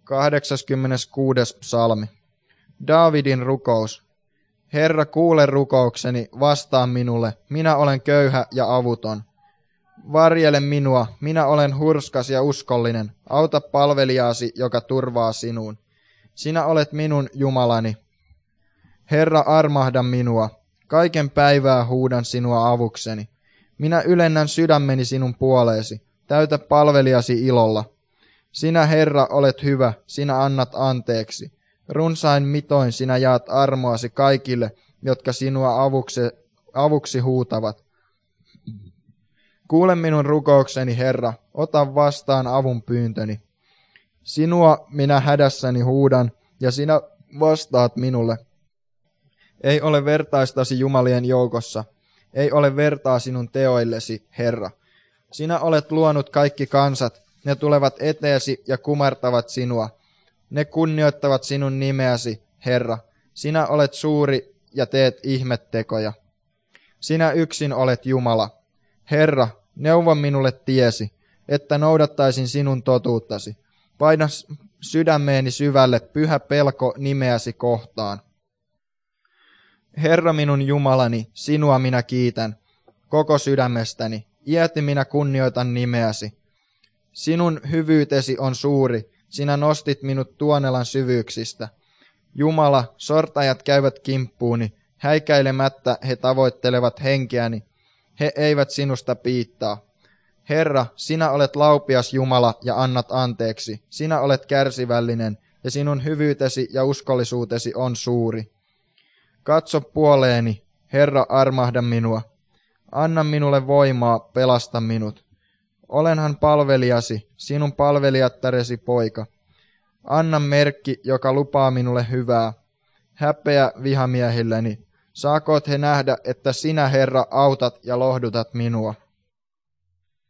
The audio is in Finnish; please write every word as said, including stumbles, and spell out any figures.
kahdeksaskymmeneskuudes psalmi. Daavidin rukous. Herra, kuule rukoukseni, vastaa minulle, minä olen köyhä ja avuton. Varjele minua, minä olen hurskas ja uskollinen, auta palvelijaasi, joka turvaa sinuun. Sinä olet minun Jumalani. Herra, armahda minua, kaiken päivää huudan sinua avukseni. Minä ylennän sydämeni sinun puoleesi, täytä palvelijasi ilolla. Sinä, Herra, olet hyvä, sinä annat anteeksi. Runsain mitoin sinä jaat armoasi kaikille, jotka sinua avuksi, avuksi huutavat. Kuule minun rukoukseni, Herra, ota vastaan avun pyyntöni. Sinua minä hädässäni huudan, ja sinä vastaat minulle. Ei ole vertaistasi jumalien joukossa, ei ole vertaa sinun teoillesi, Herra. Sinä olet luonut kaikki kansat, ne tulevat eteesi ja kumartavat sinua. Ne kunnioittavat sinun nimeäsi, Herra. Sinä olet suuri ja teet ihmettekoja. Sinä yksin olet Jumala. Herra, neuvo minulle tiesi, että noudattaisin sinun totuuttasi. Paina sydämeeni syvälle pyhä pelko nimeäsi kohtaan. Herra minun Jumalani, sinua minä kiitän, koko sydämestäni. Iäti minä kunnioitan nimeäsi. Sinun hyvyytesi on suuri, sinä nostit minut tuonelan syvyyksistä. Jumala, sortajat käyvät kimppuuni, häikäilemättä he tavoittelevat henkeäni. He eivät sinusta piittaa. Herra, sinä olet laupias Jumala ja annat anteeksi. Sinä olet kärsivällinen ja sinun hyvyytesi ja uskollisuutesi on suuri. Katso puoleeni, Herra, armahda minua. Anna minulle voimaa, pelasta minut. Olenhan palvelijasi, sinun palvelijattaresi poika. Anna merkki, joka lupaa minulle hyvää. Häpeä vihamiehilleni. Saakoot he nähdä, että sinä, Herra, autat ja lohdutat minua.